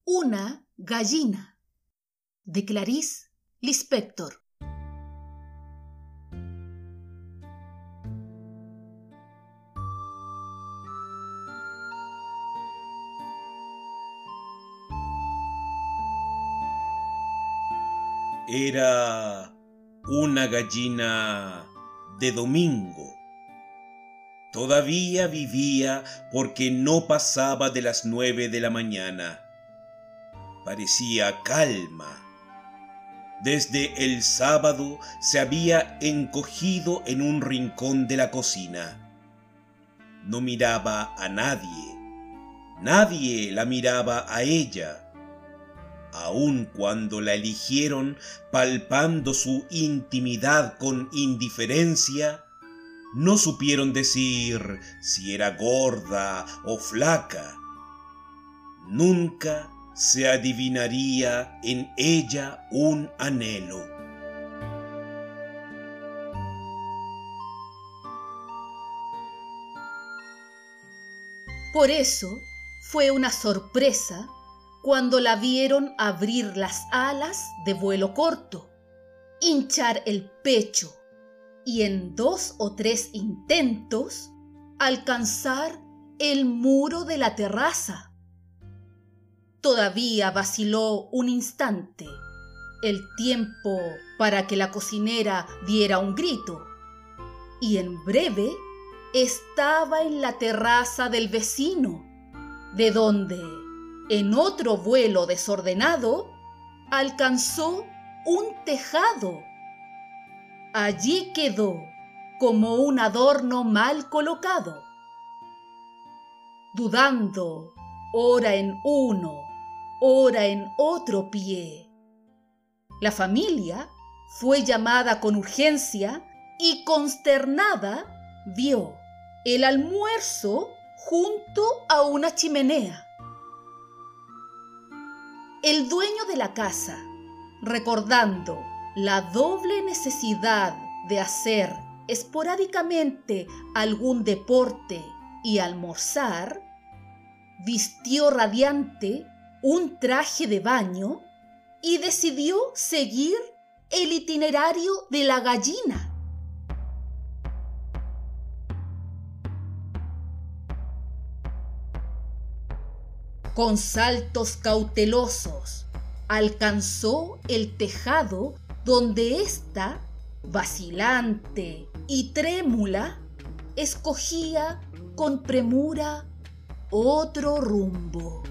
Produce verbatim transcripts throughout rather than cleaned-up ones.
Una gallina, de Clarice Lispector. Era una gallina de domingo. Todavía vivía porque no pasaba de las nueve de la mañana. Parecía calma. Desde el sábado se había encogido en un rincón de la cocina. No miraba a nadie. Nadie la miraba a ella. Aun cuando la eligieron palpando su intimidad con indiferencia, no supieron decir si era gorda o flaca. Nunca se adivinaría en ella un anhelo. Por eso fue una sorpresa cuando la vieron abrir las alas de vuelo corto, hinchar el pecho y en dos o tres intentos alcanzar el muro de la terraza. Todavía vaciló un instante, el tiempo para que la cocinera diera un grito, y en breve estaba en la terraza del vecino, de donde, en otro vuelo desordenado, alcanzó un tejado. Allí quedó como un adorno mal colocado. Dudando, ora en uno, ora en otro pie. La familia fue llamada con urgencia y consternada vio el almuerzo junto a una chimenea. El dueño de la casa, recordando la doble necesidad de hacer esporádicamente algún deporte y almorzar, vistió radiante un traje de baño y decidió seguir el itinerario de la gallina. Con saltos cautelosos, alcanzó el tejado donde ésta, vacilante y trémula, escogía con premura otro rumbo.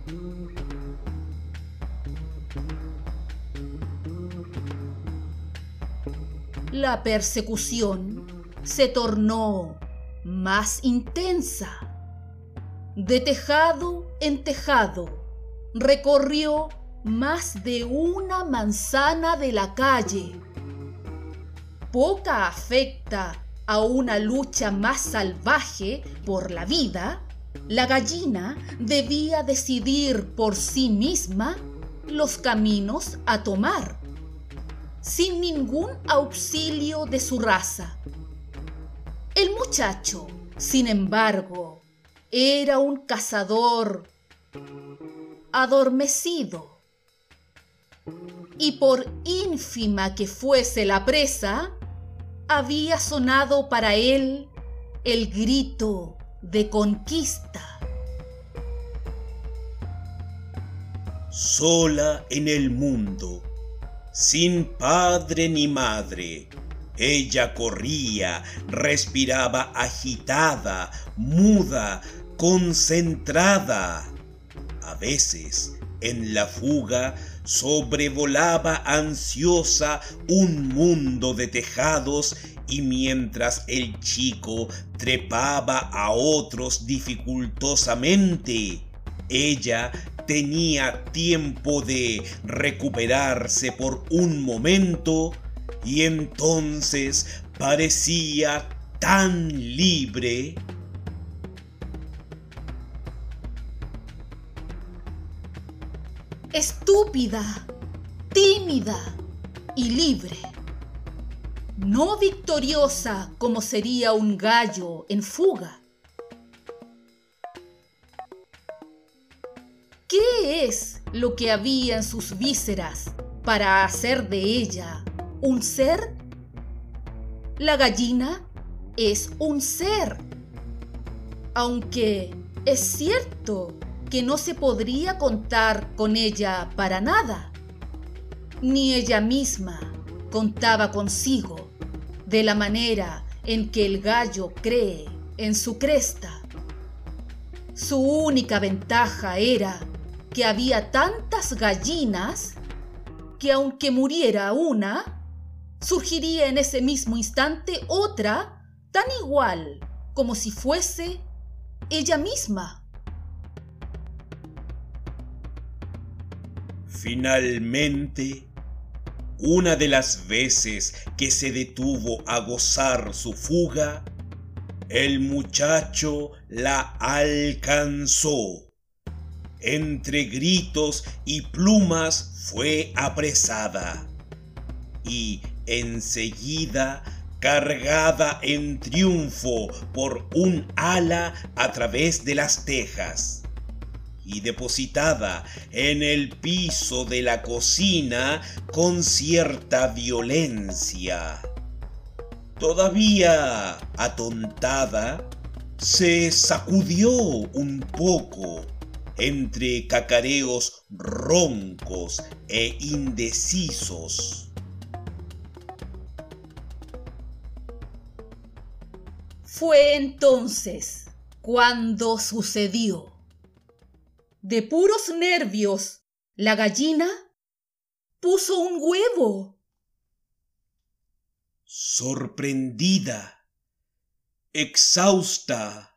La persecución se tornó más intensa. De tejado en tejado, recorrió más de una manzana de la calle. Poca afecta a una lucha más salvaje por la vida, la gallina debía decidir por sí misma los caminos a tomar, sin ningún auxilio de su raza. El muchacho, sin embargo, era un cazador adormecido, y por ínfima que fuese la presa, había sonado para él el grito de conquista. Sola en el mundo, sin padre ni madre, ella corría, respiraba agitada, muda, concentrada. A veces, en la fuga, sobrevolaba ansiosa un mundo de tejados, y mientras el chico trepaba a otros dificultosamente, ella tenía tiempo de recuperarse por un momento, y entonces parecía tan libre. Estúpida, tímida y libre. No victoriosa como sería un gallo en fuga. ¿Qué es lo que había en sus vísceras para hacer de ella un ser? La gallina es un ser, aunque es cierto que no se podría contar con ella para nada. Ni ella misma contaba consigo de la manera en que el gallo cree en su cresta. Su única ventaja era que había tantas gallinas que aunque muriera una, surgiría en ese mismo instante otra tan igual como si fuese ella misma. Finalmente, una de las veces que se detuvo a gozar su fuga, el muchacho la alcanzó. Entre gritos y plumas fue apresada y enseguida cargada en triunfo por un ala a través de las tejas y depositada en el piso de la cocina con cierta violencia. Todavía atontada, se sacudió un poco entre cacareos roncos e indecisos. Fue entonces cuando sucedió. De puros nervios, la gallina puso un huevo. Sorprendida, exhausta.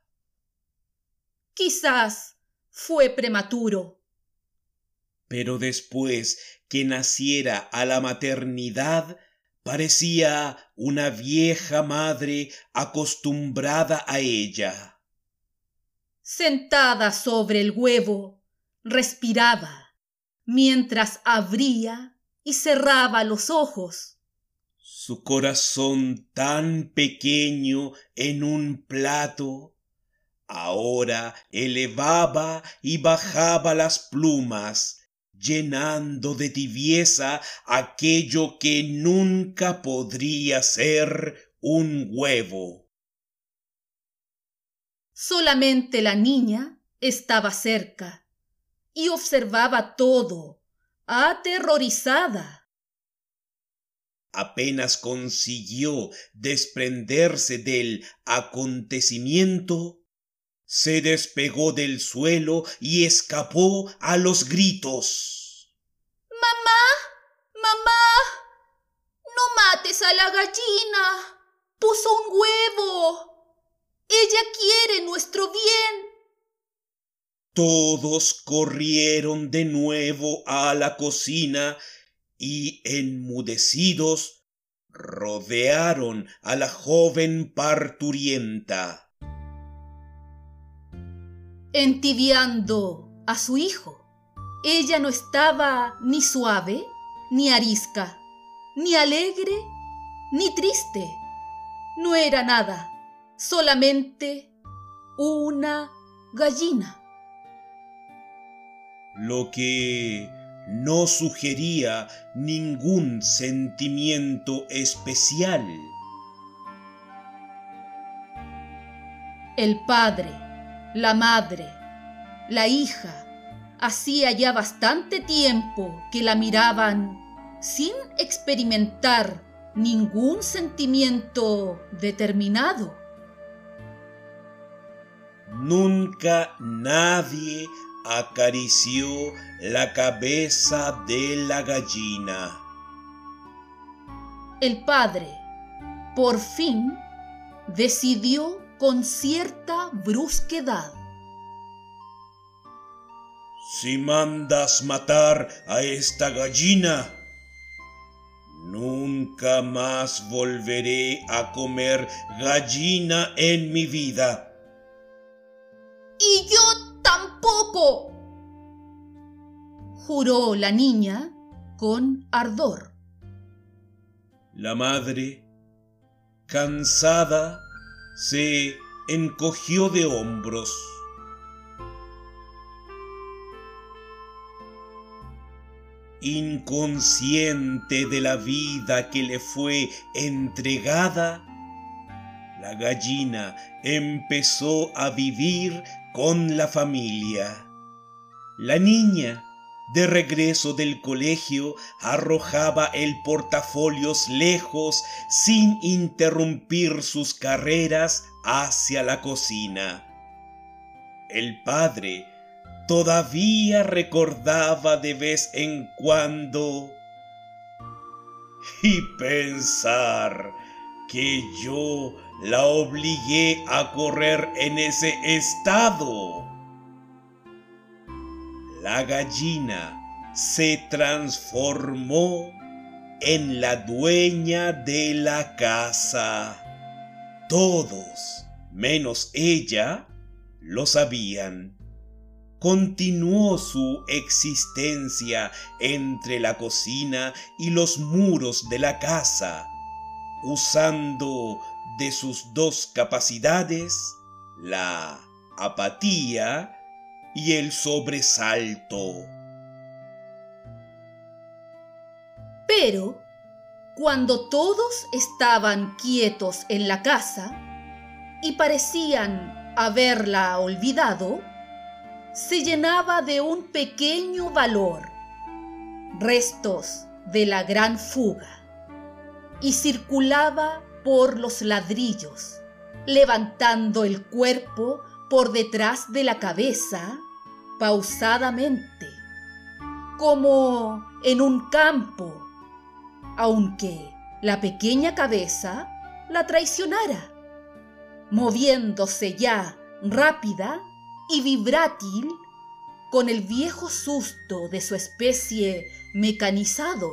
Quizás fue prematuro. Pero después que naciera a la maternidad, parecía una vieja madre acostumbrada a ella. Sentada sobre el huevo, respiraba mientras abría y cerraba los ojos. Su corazón tan pequeño en un plato, ahora elevaba y bajaba las plumas, llenando de tibieza aquello que nunca podría ser un huevo. Solamente la niña estaba cerca y observaba todo, aterrorizada. Apenas consiguió desprenderse del acontecimiento, se despegó del suelo y escapó a los gritos. ¡Mamá! ¡Mamá! ¡No mates a la gallina! ¡Puso un huevo! ¡Ella quiere nuestro bien! Todos corrieron de nuevo a la cocina y, enmudecidos, rodearon a la joven parturienta. Entibiando a su hijo, ella no estaba ni suave, ni arisca, ni alegre, ni triste. No era nada, solamente una gallina. Lo que no sugería ningún sentimiento especial. El padre, la madre, la hija, hacía ya bastante tiempo que la miraban sin experimentar ningún sentimiento determinado. Nunca nadie acarició la cabeza de la gallina. El padre, por fin, decidió con cierta brusquedad: Si mandas matar a esta gallina, nunca más volveré a comer gallina en mi vida. ¡Y yo tampoco!, juró la niña con ardor. La madre, cansada, se encogió de hombros. inconsciente de la vida que le fue entregada, la gallina empezó a vivir con la familia. La niña, de regreso del colegio, arrojaba el portafolios lejos sin interrumpir sus carreras hacia la cocina. El padre todavía recordaba de vez en cuando: y pensar que yo la obligué a correr en ese estado. La gallina se transformó en la dueña de la casa. Todos, menos ella, lo sabían. Continuó su existencia entre la cocina y los muros de la casa, usando de sus dos capacidades, la apatía y el sobresalto. Pero, cuando todos estaban quietos en la casa y parecían haberla olvidado, se llenaba de un pequeño valor, restos de la gran fuga, y circulaba por los ladrillos, levantando el cuerpo por detrás de la cabeza, pausadamente, como en un campo, aunque la pequeña cabeza la traicionara, moviéndose ya rápida y vibrátil con el viejo susto de su especie mecanizado.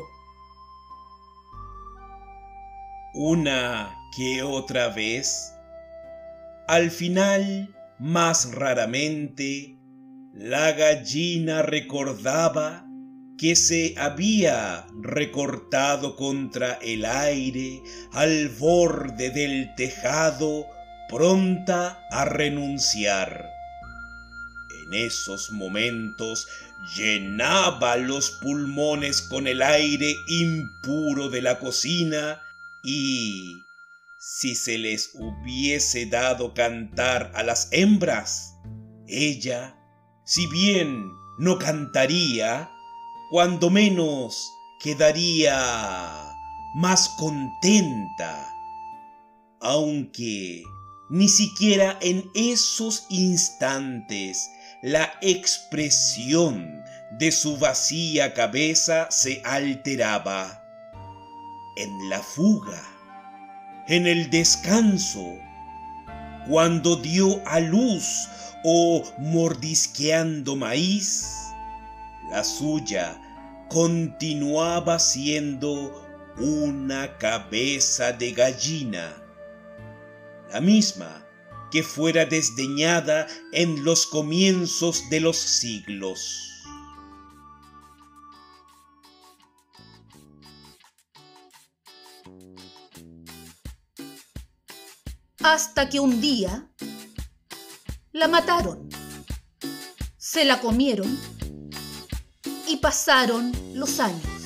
Una que otra vez, al final, más raramente, la gallina recordaba que se había recortado contra el aire al borde del tejado, pronta a renunciar. En esos momentos llenaba los pulmones con el aire impuro de la cocina y, si se les hubiese dado cantar a las hembras, ella, si bien no cantaría, cuando menos quedaría más contenta, aunque ni siquiera en esos instantes la expresión de su vacía cabeza se alteraba. En la fuga, en el descanso, cuando dio a luz o mordisqueando maíz, la suya continuaba siendo una cabeza de gallina, la misma que fuera desdeñada en los comienzos de los siglos. Hasta que un día la mataron, se la comieron y pasaron los años.